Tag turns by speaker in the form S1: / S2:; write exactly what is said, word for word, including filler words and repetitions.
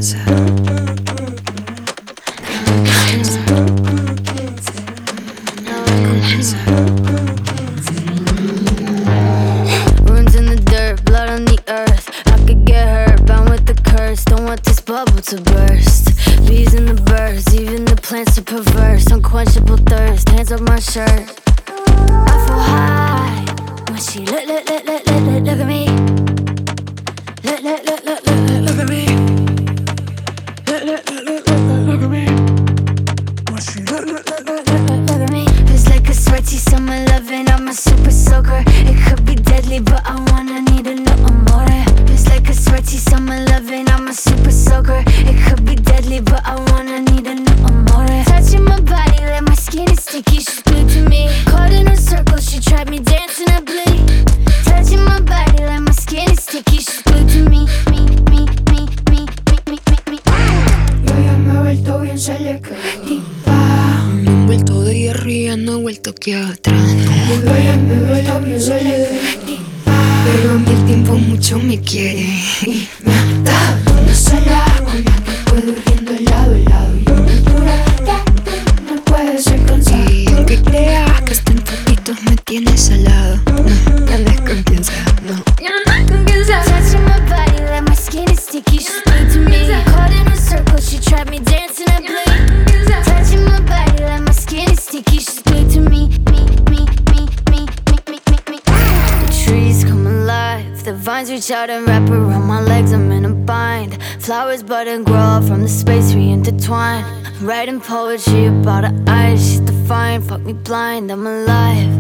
S1: confianza.
S2: Ruins in the dirt, blood on the earth. I could get hurt, bound with the curse. Don't want this bubble to burst. Bees and the birds, even the plants are perverse. Unquenchable thirst, hands up my shirt. I feel high when she look, look, look, look, look, look, look at me. Look, look, look, look, look, look, look at me. Look, look, look, look, look, look at me. When she look, look, look, look, look, look, look at me. It's like a sweaty summer loving. I'm a super soaker. It could be deadly, but I wanna need a little more. It's like a sweaty summer loving. I'm a super soaker. It could be deadly, but I wanna need a little more. Touching my body like my skin is sticky. She's glued to me. Caught in a circle, she tried me dancing, I bleed. Touching my body like my skin is sticky. She's glued to me, me, me, me, me, me, me, me, me.
S3: Yo ya me he vuelto bien selectiva.
S1: Me he vuelto de hierro y ya no he vuelto que atrás.
S3: Yo ya me he vuelto bien selectiva.
S1: Pero a mí el tiempo mucho me quiere y me ha dado
S3: Una sola con la que puedo ir viendo lado a lado. Y una altura que no puede ser cansada.
S1: y aunque creas que hasta en fotitos me tienes al lado, no andes con quien sea, no.
S2: Yo no ando con quien sea. Touching my body like my skin is sticky. She's glued to me. Caught in a circle, she tried me dancing, I bleed. Touching my body like my skin is sticky. She's glued to me, me, me, me, me, me, me, me, me. The trees come alive. The vines reach out and wrap around my legs. I'm in a bind. Flowers bud and grow up from the space we intertwine. I'm writing poetry about her eyes. She's defiant, fuck me blind. I'm alive.